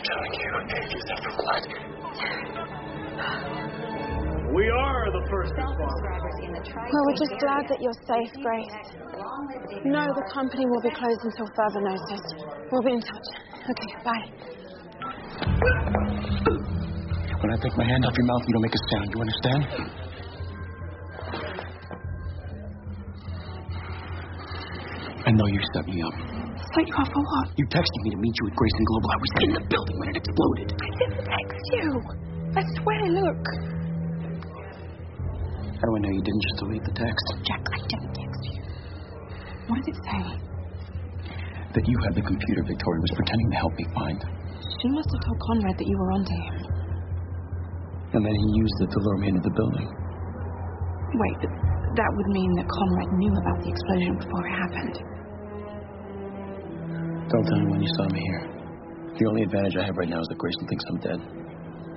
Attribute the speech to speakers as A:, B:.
A: telling you, if you suffer blood. We are the first responders.
B: Well, we're just glad that you're safe, Grace. No, the company will be closed until further notice. We'll be in touch. Okay, bye.
A: When I take my hand off your mouth, you don't make a sound. You understand? I know you set me up.
B: Set you up for what?
A: You texted me to meet you at Grayson Global. I was in the building when it exploded.
B: I didn't text you. I swear, look.
A: How do I know you didn't just delete the text?
B: Jack, I didn't text you. What did it say?
A: That you had the computer Victoria was pretending to help me find.
B: She must have told Conrad that you were onto him.
A: And then he used it to lure me into the building.
B: Wait, but that would mean that Conrad knew about the explosion before it happened.
A: Don't tell anyone you saw me here. The only advantage I have right now is that Grayson thinks I'm dead.